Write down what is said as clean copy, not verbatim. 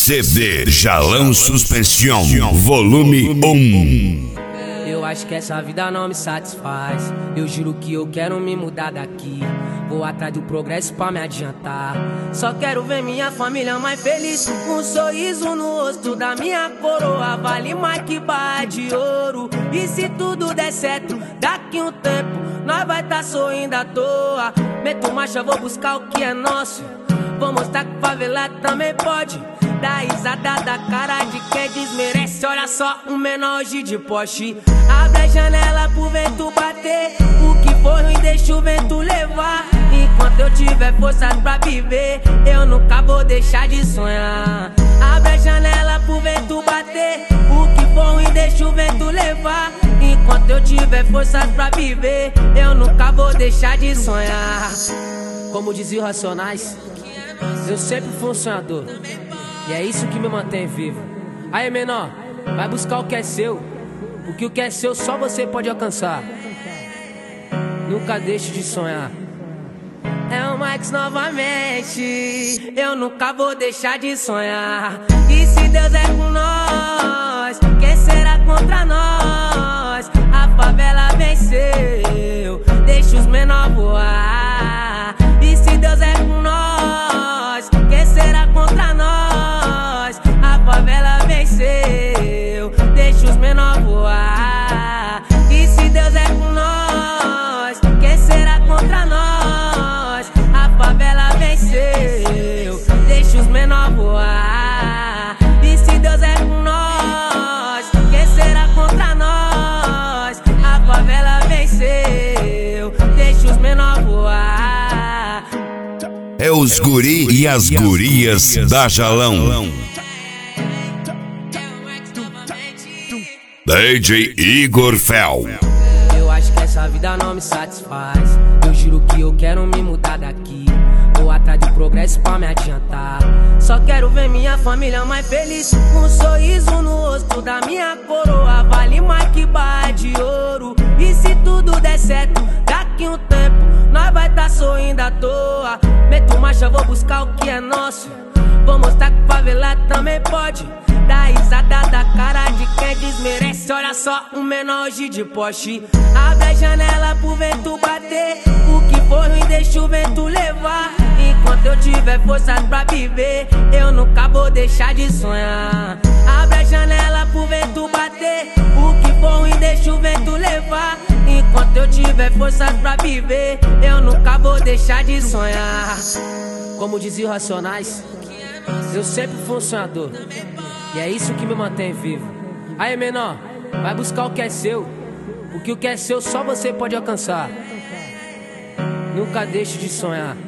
CD Jalão Suspension, volume 1. Eu acho que essa vida não me satisfaz. Eu juro que eu quero me mudar daqui. Vou atrás do progresso pra me adiantar. Só quero ver minha família mais feliz. Um sorriso no rosto da minha coroa vale mais que barra de ouro. E se tudo der certo, daqui um tempo nós vai tá sorrindo à toa. Meto marcha, vou buscar o que é nosso. Vou mostrar que favelado também pode. Dá risada da cara de quem desmerece. Olha só, um menor hoje de Porsche. Abre a janela pro vento bater. O que for ruim deixa o vento levar. Enquanto eu tiver forças pra viver, eu nunca vou deixar de sonhar. Abre a janela pro vento bater. O que for ruim deixa o vento levar. Enquanto eu tiver forças pra viver, eu nunca vou deixar de sonhar. Como dizia o Racionais, eu sempre fui um sonhador. E é isso que me mantém vivo. Aí, menor, vai buscar o que é seu. Porque o que é seu só você pode alcançar. Nunca deixe de sonhar. É o Max novamente. Eu nunca vou deixar de sonhar. E se Deus é com nós, quem será contra nós? A favela venceu, deixa os menor voar. E se Deus é com nós, quem será contra nós? A favela venceu, deixa os menor voar. E se Deus é com nós, quem será contra nós? A favela venceu, deixa os menor voar. E se Deus é com nós, quem será contra nós? A favela venceu, deixa os menor voar. É os guri e as gurias da Jalão. DJ Igor Fel. Eu acho que essa vida não me satisfaz. Eu juro que eu quero me mudar daqui. Vou atrás do progresso pra me adiantar. Só quero ver minha família mais feliz. Um sorriso no rosto da minha coroa vale mais que barra de ouro. E se tudo der certo, daqui um tempo nós vai tá sorrindo à toa. Meto marcha, vou buscar o que é nosso. Vou mostrar que favelado também pode. Dá risada da cara de quem desmerece. Olha só, um menor hoje de Porsche. Abre a janela pro vento bater. O que for ruim deixa o vento levar. Enquanto eu tiver forças pra viver, eu nunca vou deixar de sonhar. Abre a janela pro vento bater. O que for ruim deixa o vento levar. Enquanto eu tiver forças pra viver, eu nunca vou deixar de sonhar. Como dizia o Racionais, eu sempre fui um sonhador. E é isso que me mantém vivo. Aí, menor, vai buscar o que é seu. Porque o que é seu só você pode alcançar. Nunca deixe de sonhar.